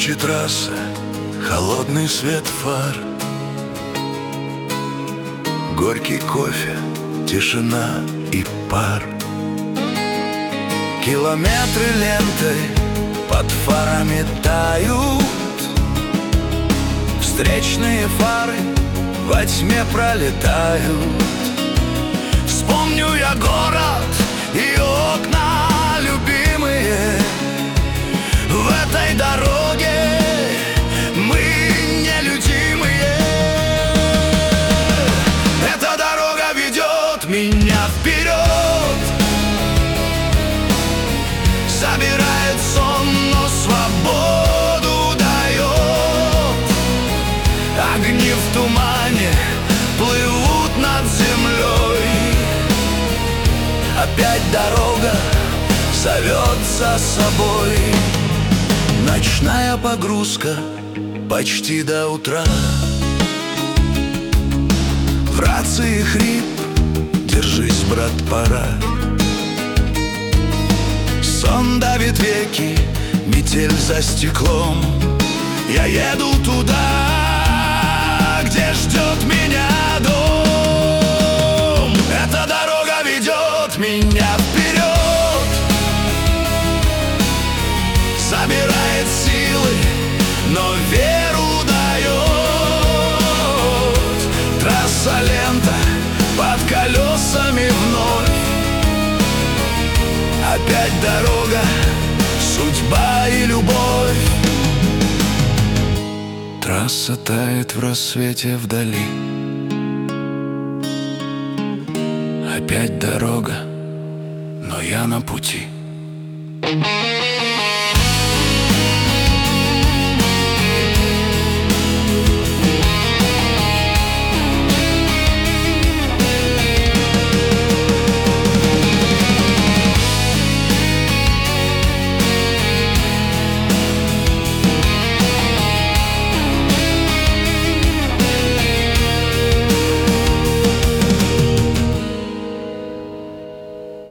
Ночи трасса, холодный свет фар, горький кофе, тишина и пар. Километры лентой под фарами тают, встречные фары во тьме пролетают. Вспомню я город и окна любимые. В этой дороге мы нелюдимые. Эта дорога ведет меня вперед, забирает сон, но свободу дает. Огни в тумане плывут над землей. Опять дорога зовет за собой. Ночная погрузка почти до утра. В рации хрип: держись, брат, пора. Сон давит веки, метель за стеклом. Я еду туда, где ждет меня дом. Эта дорога ведет меня вперед, забирает силы, но веру дает. Трасса, лента под колесами вновь. Опять дорога, судьба и любовь. Трасса тает в рассвете вдали. Опять дорога, но я на пути.